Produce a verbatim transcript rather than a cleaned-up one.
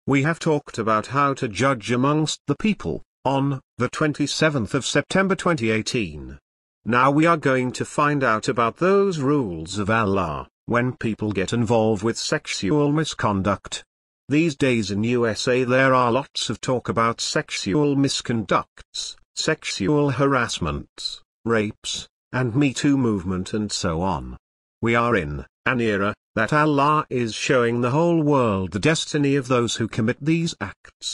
We have talked about how to judge amongst the people, on the twenty-seventh of September twenty eighteen. Now we are going to find out about those rules of Allah, when people get involved with sexual misconduct. These days in U S A there are lots of talk about sexual misconducts, sexual harassments, rapes, and Me Too movement and so on. We are in an era that Allah is showing the whole world the destiny of those who commit these acts.